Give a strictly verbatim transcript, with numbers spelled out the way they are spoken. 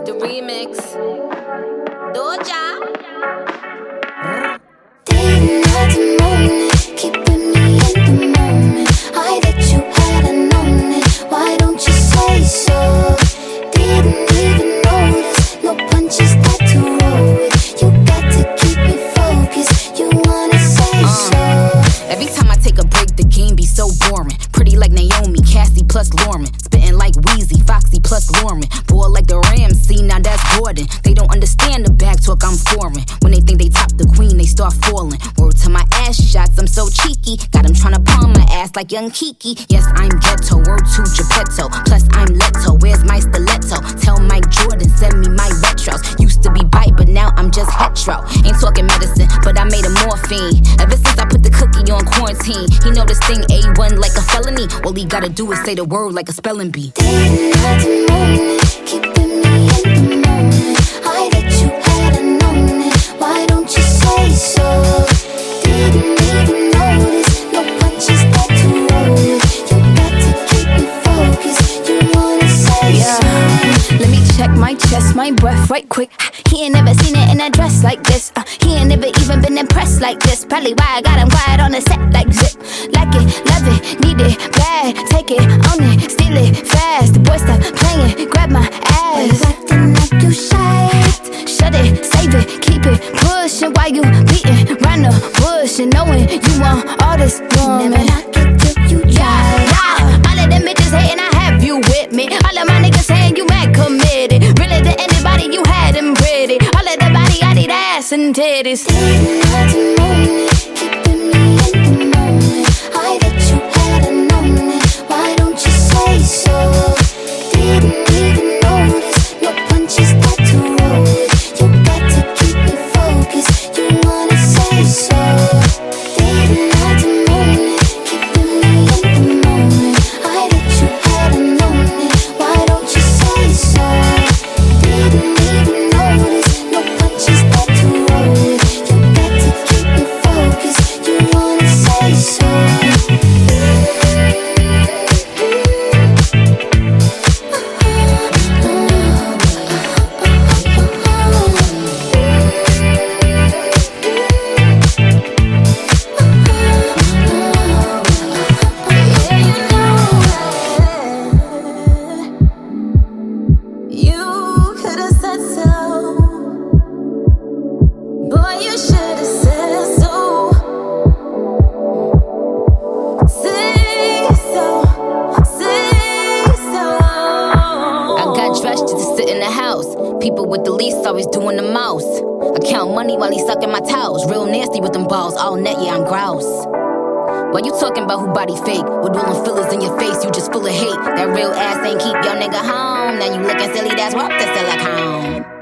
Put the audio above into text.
the remix. Doja. Didn't have to moan it, keeping me in the moment. I that you had known it, why don't you say so? Didn't even notice, no punches got to roll with. You got to keep me focused, you wanna say uh, so. Every time I take a break, the game be so boring. Pretty like Naomi, Cassie plus Lauren. Spitting like Weezy, Foxy plus Lauren. Boy like the Ramsey, now that's Gordon. They don't understand the back talk, I'm foreign. When they think they top the queen, they start falling. Word to my ass shots, I'm so cheeky. Got them tryna palm my ass like young Kiki. Yes, I'm ghetto, word to Geppetto. Plus I'm Leto, where's my stiletto? Tell Mike Jordan, send me my retros. Used to be bite, but now I'm just hetero. Ain't talking medicine, but I made a morphine. Ever since I put the cookie on quarantine, he know this thing A one like a felony. All he gotta do is say the word like a spelling bee. Didn't have to moan it, keeping me in the moment. I that you had known it, why don't you say so? Didn't even notice, no punches got to roll with. You got to keep me focused, you wanna say yeah. so. Let me check my chest, my breath right quick. He ain't never seen it in a dress like this. uh, He ain't never even been impressed like this. Probably why I got him quiet on the set like zip. Like it, love it, need it, bad. Take it, own it, steal it, fast. The boy stop playing, grab my Why you ass. acting like you shy? Shut it, save it, keep it pushing. While you beating round the bush and knowing you want all this woman. Never knock it till you Yeah, try. yeah. All of them bitches hating, I have you with me. All of my niggas saying you mad committed. Really to anybody, you had them pretty. All of the body, I need ass and titties. Didn't have to moan it, keeping me in the moment. I that you had known it, why don't you say so? Didn't even notice, no punches got to roll with. You got to keep me focused, you wanna say so. Didn't have to moan it, keeping me in the moment. I that you had known it, why don't you say so? Didn't even notice, no punches got to roll with. You got to keep me focused, you wanna say so. You could've said so. Boy, you should've said so. Say so. Say so. I got dressed just to sit in the house. People with the least always doing the most. I count money while he sucking my towels. Real nasty with them balls. All net, yeah, I'm grouse. Why you talking about who body fake? With all them fillers in your face, you just full of hate. That real ass ain't keep your nigga home. Now you looking silly, that's worth the silicone.